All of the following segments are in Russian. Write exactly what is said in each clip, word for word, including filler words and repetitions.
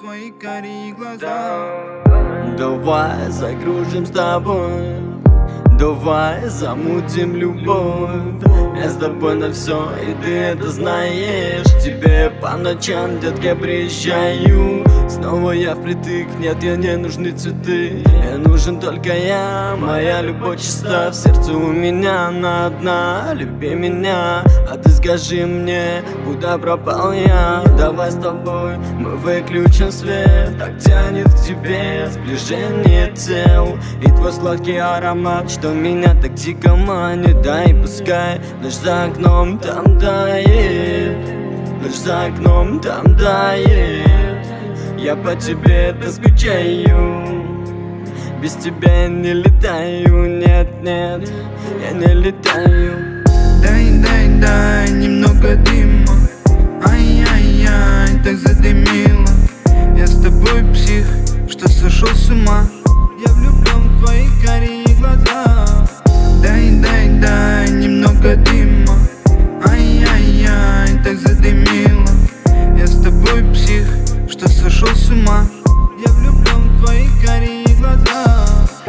твои карие глаза. Давай закружим с тобой, давай замутим любовь. Я с тобой на все, и ты это знаешь. Тебе по ночам, детка, приезжаю. Снова я впритык, нет, я не нужны цветы. Я нужен только я, моя любовь чиста. В сердце у меня она одна, люби меня. А ты скажи мне, куда пропал я? Давай с тобой мы выключим свет. Так тянет к тебе сближение тел. И твой сладкий аромат, что меня так дико манит. Да и пускай ночь за окном там тает, ночь за окном там тает. Я по тебе так скучаю, без тебя я не летаю. Нет, нет, я не летаю. Дай, дай, дай немного дыма. Ай-яй-яй, так задымило. Я с тобой псих, что сошел с ума. Я влюблен в твои карие глаза. Дай, дай, дай немного дыма. Ай-яй-яй, так задымило. Я с тобой псих, что сошел с ума. Я влюблен в твои карие глаза.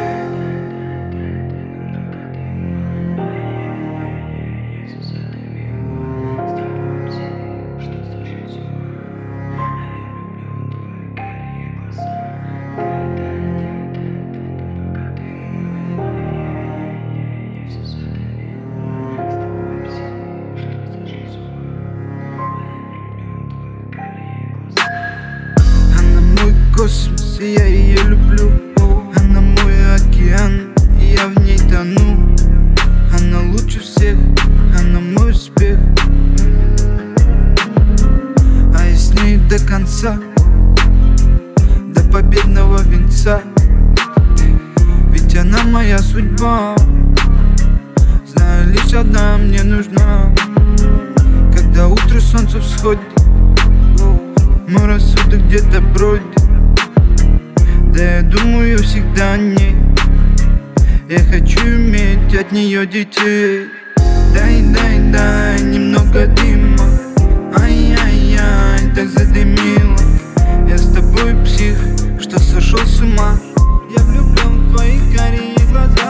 Космос, и я ее люблю. Она мой океан, и я в ней тону. Она лучше всех, она мой успех. А я с ней до конца, до победного венца. Ведь она моя судьба. Знаю, лишь одна мне нужна. Когда утро солнце всходит, мой рассудок где-то бродит. Да я думаю всегда о ней. Я хочу иметь от нее детей. Дай, дай, дай немного дыма. Ай-яй-яй, так задымило. Я с тобой псих, что сошел с ума. Я влюблен в твои карие глаза.